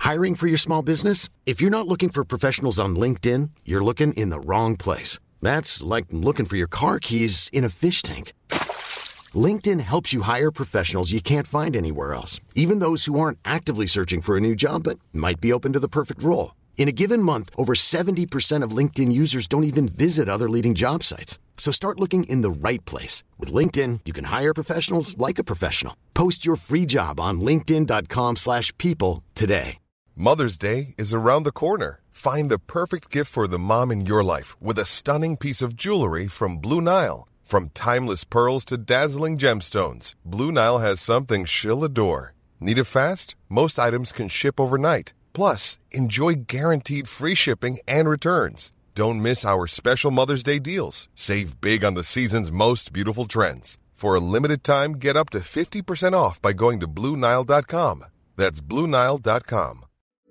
Hiring for your small business? If you're not looking for professionals on LinkedIn, you're looking in the wrong place. That's like looking for your car keys in a fish tank. LinkedIn helps you hire professionals you can't find anywhere else, even those who aren't actively searching for a new job but might be open to the perfect role. In a given month, over 70% of LinkedIn users don't even visit other leading job sites. So start looking in the right place. With LinkedIn, you can hire professionals like a professional. Post your free job on linkedin.com/people today. Mother's Day is around the corner. Find the perfect gift for the mom in your life with a stunning piece of jewelry from Blue Nile. From timeless pearls to dazzling gemstones, Blue Nile has something she'll adore. Need it fast? Most items can ship overnight. Plus, enjoy guaranteed free shipping and returns. Don't miss our special Mother's Day deals. Save big on the season's most beautiful trends. For a limited time, get up to 50% off by going to BlueNile.com. That's BlueNile.com.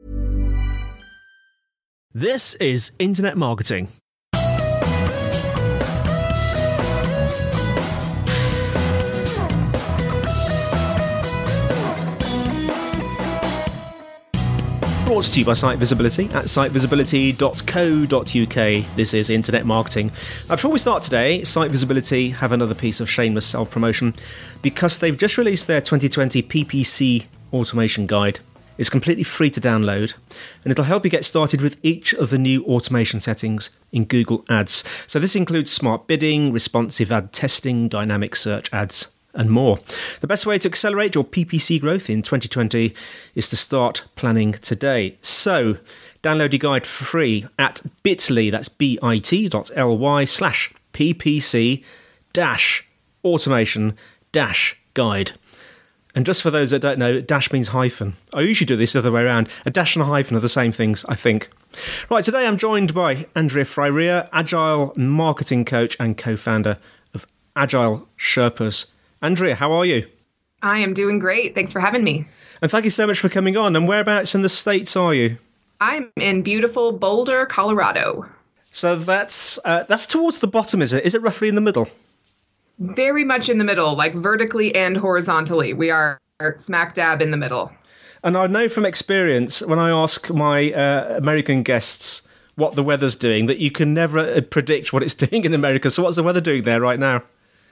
This is Internet Marketing. Brought to you by Site Visibility at sitevisibility.co.uk. This is Internet Marketing. Before we start today, Site Visibility have another piece of shameless self-promotion because they've just released their 2020 PPC Automation Guide. It's completely free to download, and it'll help you get started with each of the new automation settings in Google Ads. So this includes smart bidding, responsive ad testing, dynamic search ads, and more. The best way to accelerate your PPC growth in 2020 is to start planning today. So download your guide for free at bit.ly, that's bit.ly/ppc-automation-guide. And just for those that don't know, dash means hyphen. I usually do this the other way around. A dash and a hyphen are the same things, I think. Right, today I'm joined by Andrea Freire, Agile marketing coach and co-founder of Agile Sherpas. Andrea, how are you? I am doing great. Thanks for having me. And thank you so much for coming on. And whereabouts in the States are you? I'm in beautiful Boulder, Colorado. So that's towards the bottom, is it? Is it roughly in the middle? Very much in the middle, like vertically and horizontally. We are smack dab in the middle. And I know from experience, when I ask my American guests what the weather's doing, that you can never predict what it's doing in America. So what's the weather doing there right now?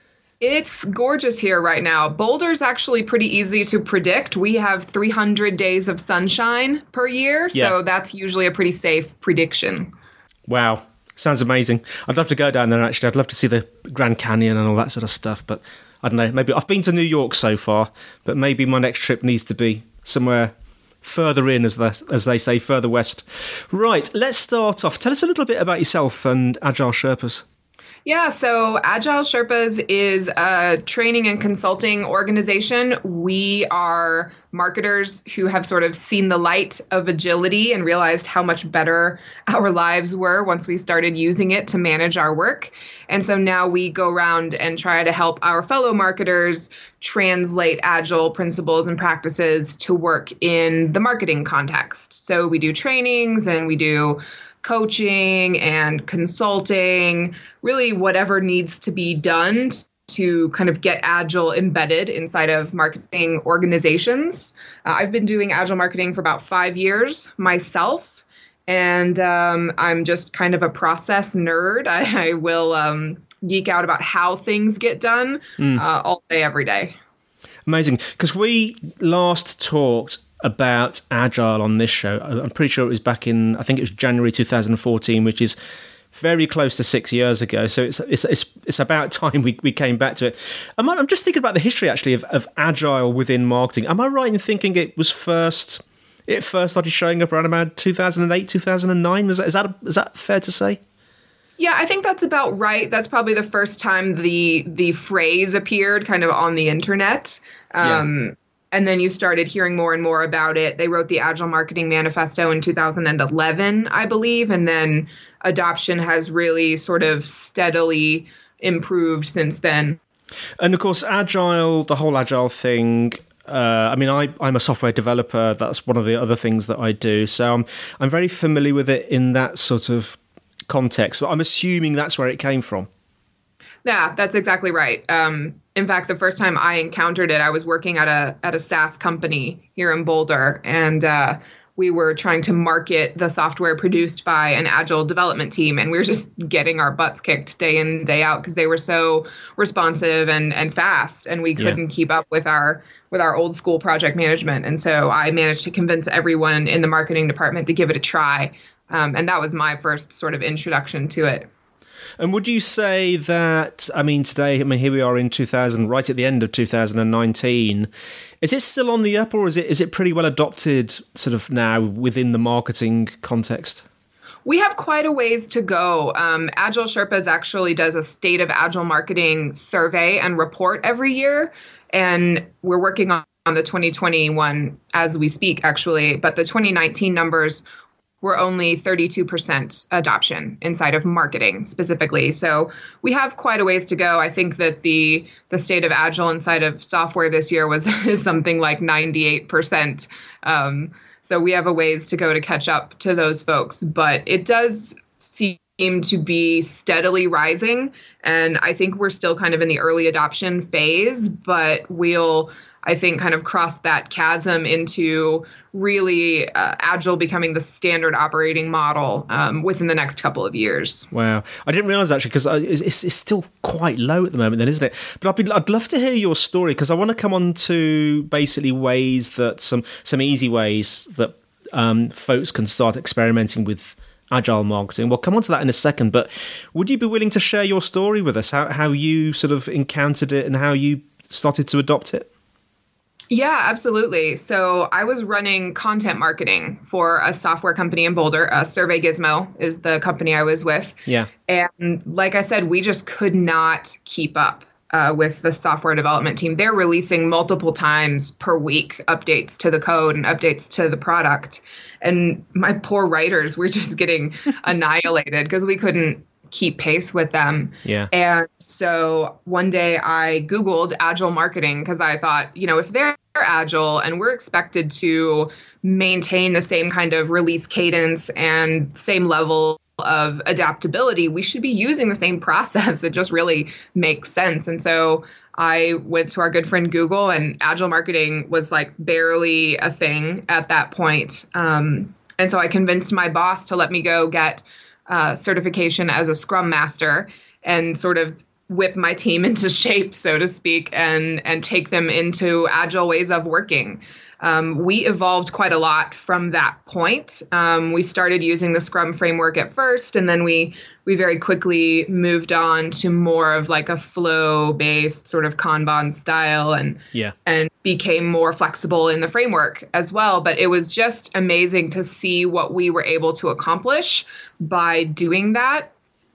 It's gorgeous here right now. Boulder's actually pretty easy to predict. We have 300 days of sunshine per year, so that's usually a pretty safe prediction. Wow. Sounds amazing. I'd love to go down there, actually. I'd love to see the Grand Canyon and all that sort of stuff, but I don't know. Maybe I've been to New York so far, but maybe my next trip needs to be somewhere further in, as they say, further west. Right, let's start off. Tell us a little bit about yourself and Agile Sherpas. Yeah, so Agile Sherpas is a training and consulting organization. We are marketers who have sort of seen the light of agility and realized how much better our lives were once we started using it to manage our work. And so now we go around and try to help our fellow marketers translate Agile principles and practices to work in the marketing context. So we do trainings and we do coaching and consulting, really whatever needs to be done to kind of get Agile embedded inside of marketing organizations. I've been doing Agile marketing for about 5 years myself, and I'm just kind of a process nerd. I will geek out about how things get done all day, every day. Amazing, because we last talked about Agile on this show. I'm pretty sure it was back in, I think it was January 2014, which is very close to 6 years ago. So it's about time we came back to it. I'm just thinking about the history, actually, of Agile within marketing. Am I right in thinking it first started showing up around about 2008, 2009? Is that fair to say? Yeah, I think that's about right. That's probably the first time the phrase appeared kind of on the internet. And then you started hearing more and more about it. They wrote the Agile Marketing Manifesto in 2011, I believe. And then adoption has really sort of steadily improved since then. And of course, Agile, the whole Agile thing, I'm a software developer. That's one of the other things that I do. So I'm very familiar with it in that sort of context. But I'm assuming that's where it came from. Yeah, that's exactly right. In fact, the first time I encountered it, I was working at a SaaS company here in Boulder, and we were trying to market the software produced by an agile development team. And we were just getting our butts kicked day in, day out because they were so responsive and fast. And we couldn't keep up with our old school project management. And so I managed to convince everyone in the marketing department to give it a try. And that was my first sort of introduction to it. And would you say that, today, here we are in 2000, right at the end of 2019, is it still on the up, or is it pretty well adopted sort of now within the marketing context? We have quite a ways to go. Agile Sherpas actually does a state of agile marketing survey and report every year. And we're working on the 2021 as we speak, actually. But the 2019 numbers were only 32% adoption inside of marketing specifically. So we have quite a ways to go. I think that the state of agile inside of software this year is something like 98%. So we have a ways to go to catch up to those folks, but it does seem to be steadily rising. And I think we're still kind of in the early adoption phase, but we'll, I think, kind of cross that chasm into really Agile becoming the standard operating model within the next couple of years. Wow. I didn't realize actually, because it's still quite low at the moment then, isn't it? But I'd love to hear your story, because I want to come on to basically ways that some easy ways that folks can start experimenting with Agile marketing. We'll come on to that in a second, but would you be willing to share your story with us, how you sort of encountered it and how you started to adopt it? Yeah, absolutely. So I was running content marketing for a software company in Boulder. Survey Gizmo is the company I was with. Yeah. And like I said, we just could not keep up with the software development team. They're releasing multiple times per week updates to the code and updates to the product. And my poor writers were just getting annihilated because we couldn't keep pace with them. Yeah. And so one day I Googled Agile marketing because I thought, if they're Agile and we're expected to maintain the same kind of release cadence and same level of adaptability, we should be using the same process. It just really makes sense. And so I went to our good friend Google, and Agile marketing was like barely a thing at that point. And so I convinced my boss to let me go get certification as a Scrum Master and sort of whip my team into shape, so to speak, and take them into Agile ways of working. We evolved quite a lot from that point. We started using the Scrum framework at first, and then we very quickly moved on to more of like a flow-based sort of Kanban style and became more flexible in the framework as well. But it was just amazing to see what we were able to accomplish by doing that.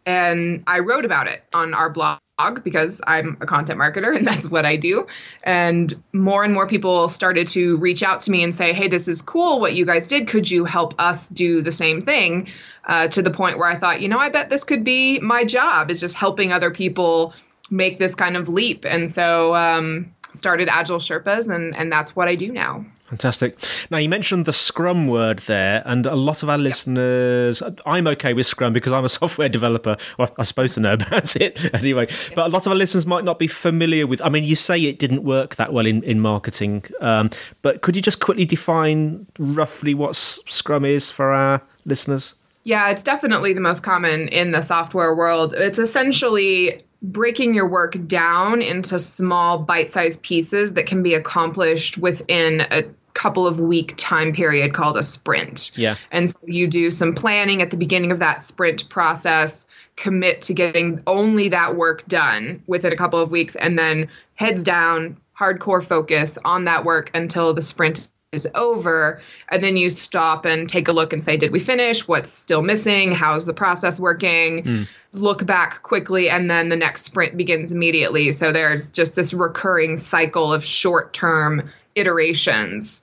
And I wrote about it on our blog because I'm a content marketer and that's what I do. And more people started to reach out to me and say, hey, this is cool what you guys did. Could you help us do the same thing? To the point where I thought, I bet this could be my job, is just helping other people make this kind of leap. And so started Agile Sherpas, and that's what I do now. Fantastic. Now, you mentioned the Scrum word there, and a lot of our listeners, I'm okay with Scrum because I'm a software developer. Well, I'm supposed to know about it anyway. But a lot of our listeners might not be familiar with, you say it didn't work that well in marketing, but could you just quickly define roughly what Scrum is for our listeners? Yeah, it's definitely the most common in the software world. It's essentially breaking your work down into small bite-sized pieces that can be accomplished within a couple of week time period called a sprint. Yeah. And so you do some planning at the beginning of that sprint process, commit to getting only that work done within a couple of weeks, and then heads down, hardcore focus on that work until the sprint is over. And then you stop and take a look and say, did we finish? What's still missing? How's the process working? Look back quickly, and then the next sprint begins immediately. So there's just this recurring cycle of short-term iterations.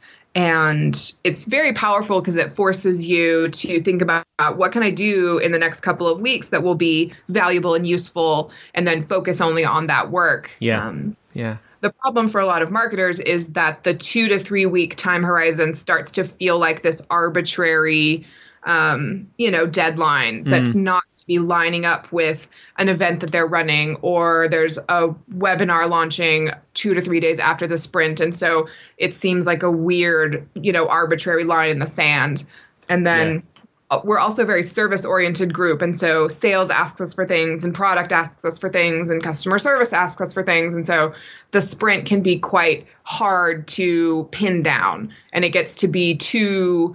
And it's very powerful because it forces you to think about what can I do in the next couple of weeks that will be valuable and useful, and then focus only on that work. Yeah. The problem for a lot of marketers is that the 2 to 3 week time horizon starts to feel like this arbitrary, deadline that's not be lining up with an event that they're running, or there's a webinar launching 2 to 3 days after the sprint. And so it seems like a weird, arbitrary line in the sand. And then we're also a very service-oriented group. And so sales asks us for things, and product asks us for things, and customer service asks us for things. And so the sprint can be quite hard to pin down, and it gets to be too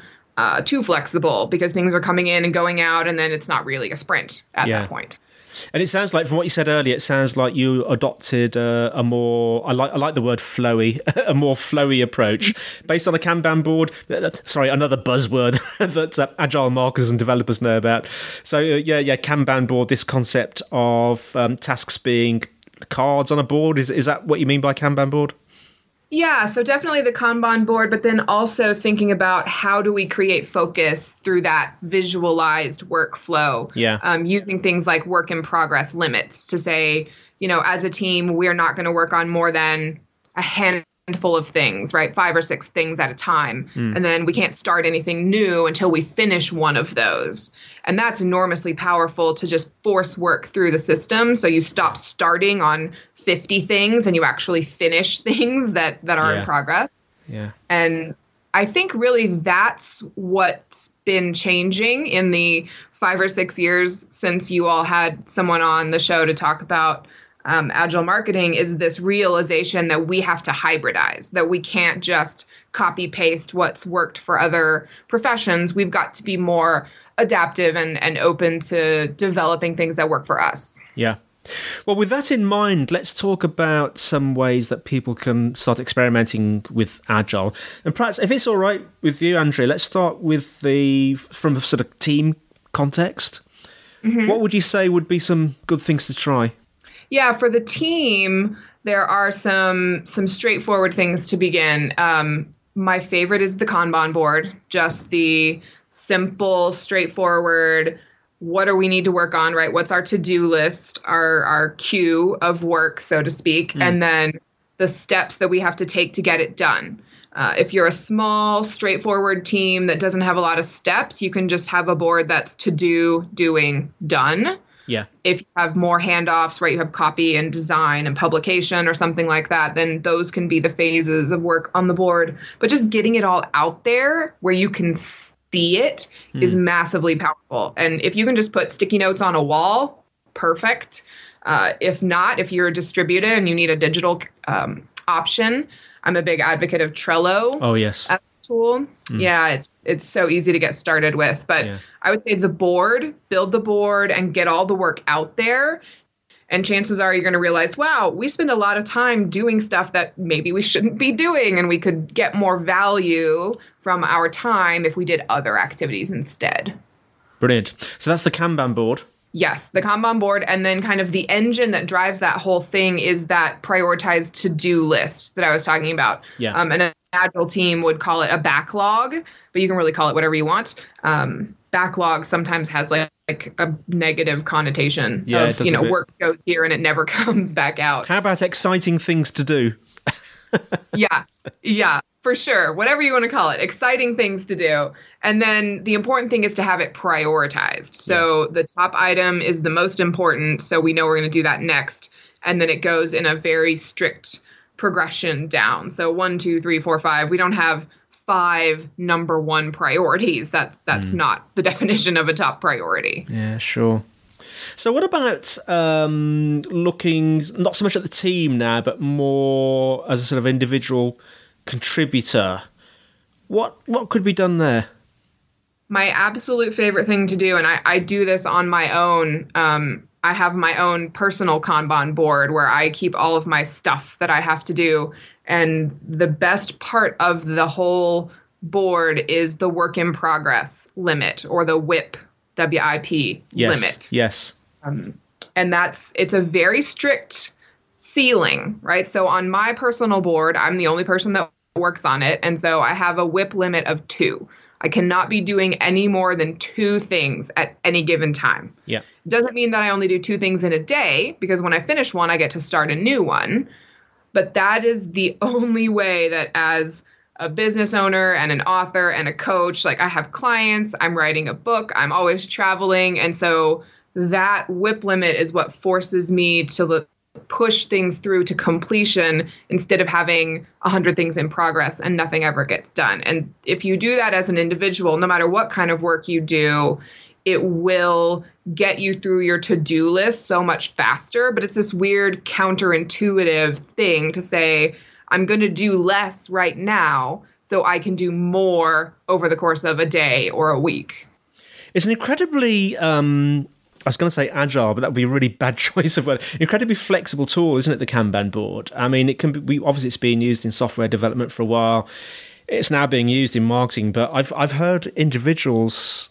flexible because things are coming in and going out, and then it's not really a sprint at that point. And it sounds like, from what you said earlier, it sounds like you adopted a more, I like the word flowy, a more flowy approach based on a Kanban board. Sorry, another buzzword that agile marketers and developers know about. So Kanban board, this concept of tasks being cards on a board. Is that what you mean by Kanban board? Yeah, so definitely the Kanban board, but then also thinking about how do we create focus through that visualized workflow. Using things like work in progress limits to say, as a team, we're not going to work on more than a handful of things, right? 5 or 6 things at a time. And then we can't start anything new until we finish one of those. And that's enormously powerful to just force work through the system. So you stop starting on 50 things and you actually finish things that are in progress. Yeah. And I think really that's what's been changing in the 5 or 6 years since you all had someone on the show to talk about agile marketing, is this realization that we have to hybridize, that we can't just copy paste what's worked for other professions. We've got to be more adaptive and open to developing things that work for us. Yeah. Well, with that in mind, let's talk about some ways that people can start experimenting with Agile. And perhaps, if it's all right with you, Andrea, let's start with from a sort of team context. What would you say would be some good things to try? Yeah, for the team, there are some straightforward things to begin. My favorite is the Kanban board, just the simple, straightforward, what do we need to work on, right? What's our to-do list, our queue of work, so to speak, and then the steps that we have to take to get it done. If you're a small, straightforward team that doesn't have a lot of steps, you can just have a board that's to-do, doing, done. Yeah. If you have more handoffs, right, you have copy and design and publication or something like that, then those can be the phases of work on the board. But just getting it all out there where you can see it is massively powerful. And if you can just put sticky notes on a wall, perfect. If not, if you're distributed and you need a digital option, I'm a big advocate of Trello. Oh, yes. As a tool. Yeah, it's so easy to get started with. But I would say build the board and get all the work out there. And chances are you're going to realize, wow, we spend a lot of time doing stuff that maybe we shouldn't be doing, and we could get more value from our time if we did other activities instead. Brilliant. So that's the Kanban board. Yes, the Kanban board. And then kind of the engine that drives that whole thing is that prioritized to-do list that I was talking about. Yeah. An agile team would call it a backlog, but you can really call it whatever you want. Backlog sometimes has like a negative connotation of, work goes here and it never comes back out. How about exciting things to do? Yeah, for sure. Whatever you want to call it, exciting things to do. And then the important thing is to have it prioritized. So the top item is the most important. So we know we're going to do that next. And then it goes in a very strict progression down. So 1, 2, 3, 4, 5. We don't have 5 number 1 priorities. That's not the definition of a top priority. Yeah, sure. So what about looking not so much at the team now, but more as a sort of individual contributor? What could be done there? My absolute favorite thing to do, and I do this on my own, I have my own personal Kanban board where I keep all of my stuff that I have to do. And the best part of the whole board is the work in progress limit, or the WIP, WIP limit. Yes. And it's a very strict ceiling, right? So on my personal board, I'm the only person that works on it. And so I have a WIP limit of 2. I cannot be doing any more than 2 things at any given time. Yeah. It doesn't mean that I only do 2 things in a day, because when I finish one, I get to start a new one. But that is the only way that, as a business owner and an author and a coach, like, I have clients, I'm writing a book, I'm always traveling. And so that whip limit is what forces me to push things through to completion instead of having 100 things in progress and nothing ever gets done. And if you do that as an individual, no matter what kind of work you do, it will get you through your to-do list so much faster. But it's this weird counterintuitive thing to say, I'm going to do less right now so I can do more over the course of a day or a week. It's an incredibly, I was going to say agile, but that would be a really bad choice of word. Incredibly flexible tool, isn't it, the Kanban board? I mean, it can be, obviously it's been used in software development for a while. It's now being used in marketing, but I've heard individuals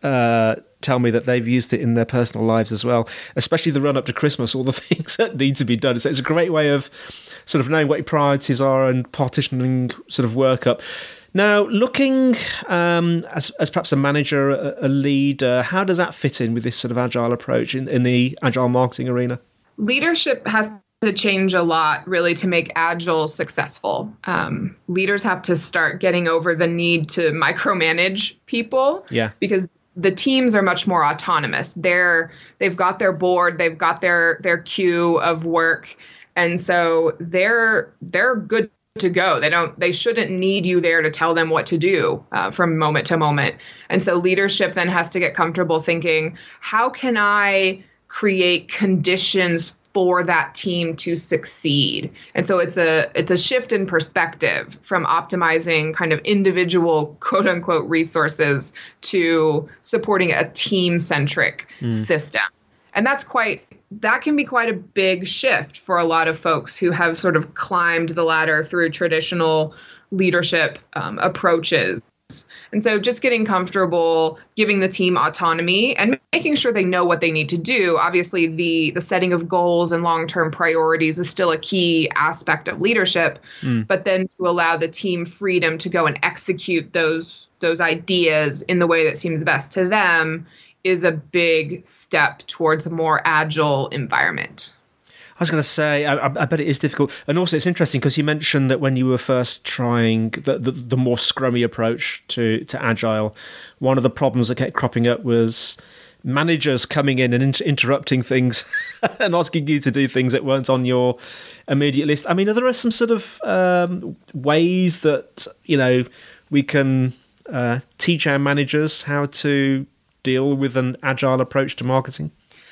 tell me that they've used it in their personal lives as well, especially the run up to Christmas, all the things that need to be done. So it's a great way of sort of knowing what your priorities are and partitioning sort of work up. Now, looking as perhaps a manager, a leader, how does that fit in with this sort of agile approach in the agile marketing arena? Leadership has to change a lot, really, to make agile successful. Leaders have to start getting over the need to micromanage people, because the teams are much more autonomous. They've got their board, they've got their queue of work, and so they're good to go. They shouldn't need you there to tell them what to do from moment to moment. And so leadership then has to get comfortable thinking, how can I create conditions for that team to succeed? And so it's a shift in perspective from optimizing kind of individual quote unquote resources to supporting a team-centric system. And that can be quite a big shift for a lot of folks who have sort of climbed the ladder through traditional leadership approaches. And so just getting comfortable, giving the team autonomy and making sure they know what they need to do. Obviously, the setting of goals and long-term priorities is still a key aspect of leadership, but then to allow the team freedom to go and execute those ideas in the way that seems best to them is a big step towards a more agile environment. I was going to say, I bet it is difficult. And also it's interesting because you mentioned that when you were first trying the more scrummy approach to agile, one of the problems that kept cropping up was managers coming in and interrupting things and asking you to do things that weren't on your immediate list. I mean, are there some sort of ways that, we can teach our managers how to deal with an agile approach to marketing?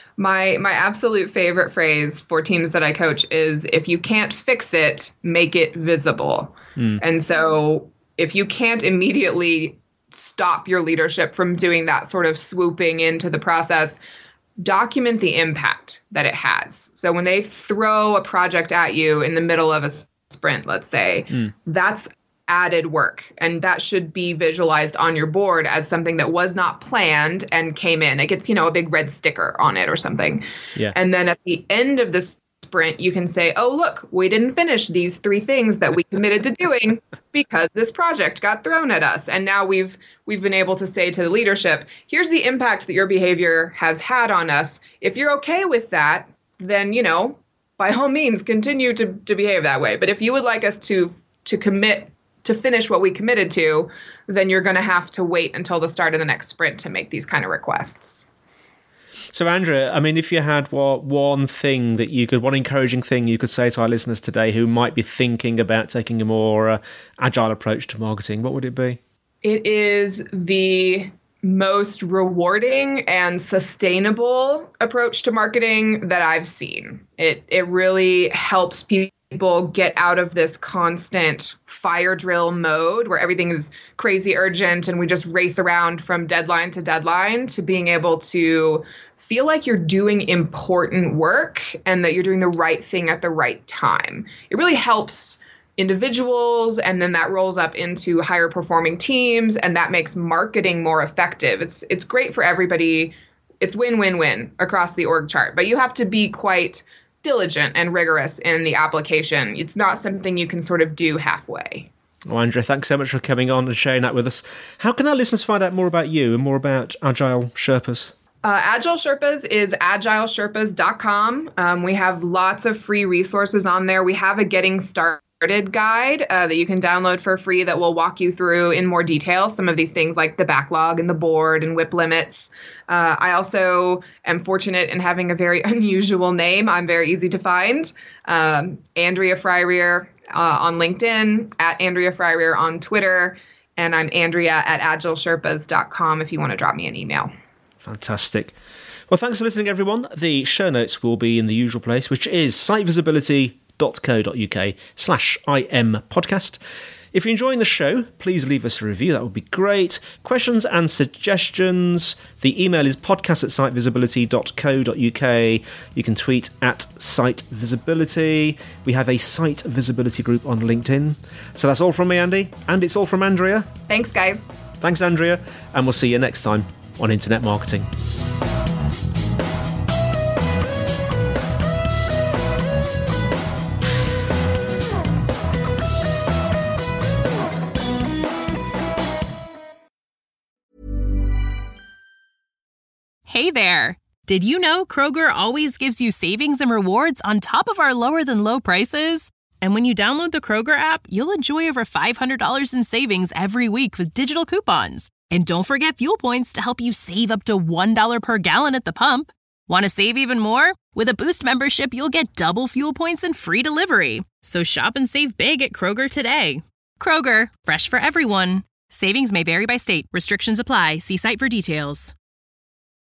My absolute favorite phrase for teams that I coach is, if you can't fix it, make it visible. And so if you can't immediately stop your leadership from doing that sort of swooping into the process, document the impact that it has. So when they throw a project at you in the middle of a sprint, let's say, that's added work, and that should be visualized on your board as something that was not planned and came in. It gets, a big red sticker on it or something. And then at the end of the sprint, you can say, oh, look, we didn't finish these 3 things that we committed to doing because this project got thrown at us. And now we've been able to say to the leadership, here's the impact that your behavior has had on us. If you're okay with that, then, by all means, continue to behave that way. But if you would like us to commit to finish what we committed to, then you're going to have to wait until the start of the next sprint to make these kind of requests. So, Andrea, I mean, if you had one encouraging thing you could say to our listeners today who might be thinking about taking a more agile approach to marketing, what would it be? It is the most rewarding and sustainable approach to marketing that I've seen. It really helps people get out of this constant fire drill mode where everything is crazy urgent and we just race around from deadline to deadline, to being able to feel like you're doing important work and that you're doing the right thing at the right time. It really helps individuals, and then that rolls up into higher performing teams, and that makes marketing more effective. It's great for everybody. It's win-win-win across the org chart, but you have to be quite diligent and rigorous in the application. It's not something you can sort of do halfway. Well, Andrea, thanks so much for coming on and sharing that with us. How can our listeners find out more about you and more about Agile Sherpas? Agile Sherpas is agilesherpas.com. We have lots of free resources on there. We have a getting started guide that you can download for free that will walk you through in more detail some of these things like the backlog and the board and WIP limits. I also am fortunate in having a very unusual name. I'm very easy to find. Andrea Fryrear on LinkedIn, at Andrea Fryrear on Twitter, and I'm Andrea at agilesherpas.com if you want to drop me an email. Fantastic. Well, thanks for listening, everyone. The show notes will be in the usual place, which is sitevisibility.co.uk/IM podcast. If you're enjoying the show, please leave us a review. That would be great. Questions and suggestions. The email is podcast@sitevisibility.co.uk. You can tweet at sitevisibility. We have a site visibility group on LinkedIn. So that's all from me, Andy. And it's all from Andrea. Thanks, guys. Thanks, Andrea. And we'll see you next time on Internet Marketing. Hey there! Did you know Kroger always gives you savings and rewards on top of our lower-than-low prices? And when you download the Kroger app, you'll enjoy over $500 in savings every week with digital coupons. And don't forget fuel points to help you save up to $1 per gallon at the pump. Want to save even more? With a Boost membership, you'll get double fuel points and free delivery. So shop and save big at Kroger today. Kroger, fresh for everyone. Savings may vary by state. Restrictions apply. See site for details.